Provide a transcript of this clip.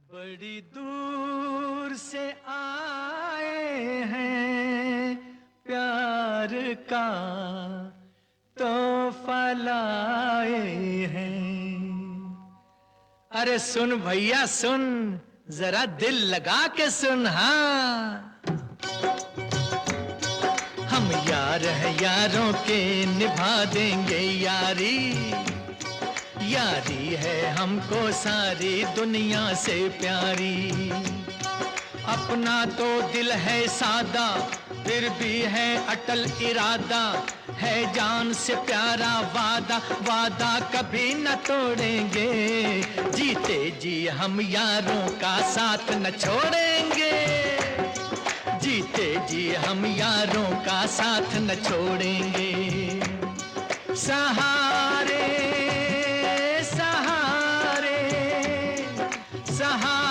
बड़ी दूर से आए हैं, प्यार का तोहफा लाए हैं। अरे सुन भैया सुन, जरा दिल लगा के सुन। हाँ, हम यार हैं, यारों के निभा देंगे यारी। यारी है हमको सारी दुनिया से प्यारी। अपना तो दिल है सादा, फिर भी है अटल इरादा। है जान से प्यारा वादा, वादा कभी न तोड़ेंगे। जीते जी हम यारों का साथ न छोड़ेंगे। जीते जी हम यारों का साथ न छोड़ेंगे। सहारे सहारे